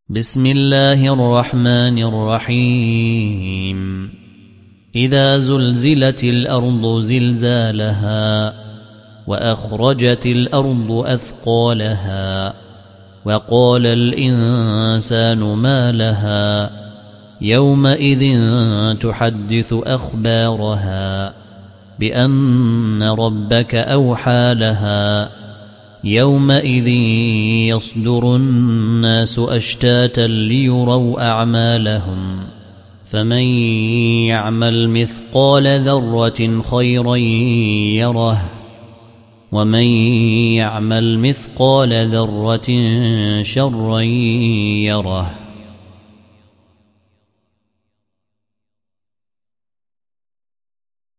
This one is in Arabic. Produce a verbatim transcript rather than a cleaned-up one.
بسم الله الرحمن الرحيم إذا زلزلت الأرض زلزالها وأخرجت الأرض أثقالها وقال الإنسان ما لها يومئذ تحدث أخبارها بأن ربك أوحى لها يومئذ يصدر الناس أشتاتا ليروا أعمالهم فمن يعمل مثقال ذرة خيرا يره ومن يعمل مثقال ذرة شرا يره.